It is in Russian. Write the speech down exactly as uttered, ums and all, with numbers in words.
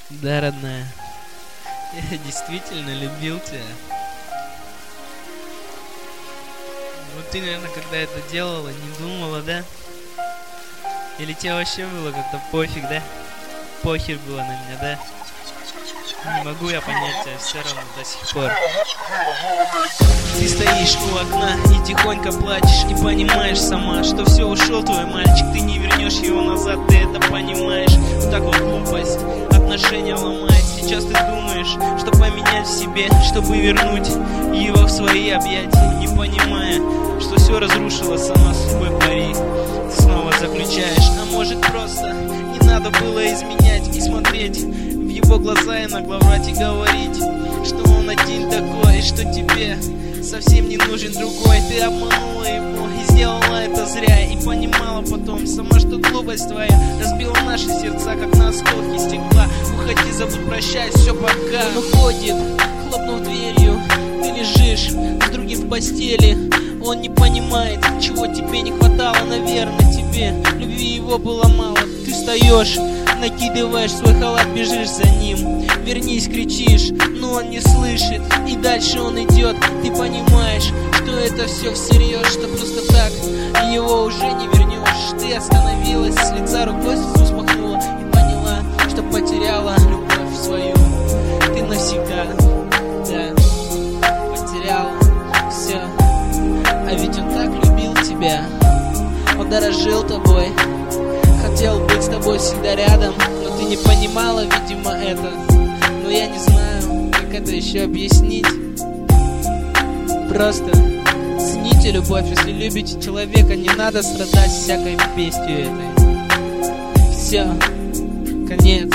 Да, родная, я действительно любил тебя. Вот ты, наверное, когда это делала, не думала, да? Или тебе вообще было как-то пофиг, да? Похер было на меня, да? Не могу я понять тебя все равно до сих пор. Ты стоишь у окна и тихонько плачешь, и понимаешь сама, что все, ушел твой мальчик, ты не вернешь его назад, ты это понимаешь. Вот так вот глупость отношения ломает. Сейчас ты думаешь, что поменять в себе, чтобы вернуть его в свои объятия, не понимая, что все разрушила сама судьбой пари. Ты снова заключаешь, а может просто не надо было изменять и смотреть в его глаза, иногда врать и говорить, что он один такой, что тебе совсем не нужен другой. Ты обманула его и сделала это зря, и понимала потом сама, что глупость твоя разбила наши сердца, как на осколки стекла. Уходи, забудь, прощай, все, пока. Он уходит, хлопнув дверью, ты лежишь с другим в постели. Он не понимает, чего тебе не хватало, наверное, тебе любви его было мало. Ты встаешь, накидываешь свой халат, бежишь за ним. Вернись, кричишь, но он не слышит, и дальше он идет. Ты понимаешь, что это все всерьез, что просто так его уже не вернешь. Ты остановилась, с лица рукой слезу смахнула и поняла, что потеряла любовь свою. Ты навсегда, да, потеряла все. А ведь он так любил тебя, он дорожил тобой, хотел быть с тобой всегда рядом, но ты не понимала, видимо, это. Но я не знаю, как это еще объяснить. Просто цените любовь, если любите человека, не надо страдать всякой бестью этой. Все, конец.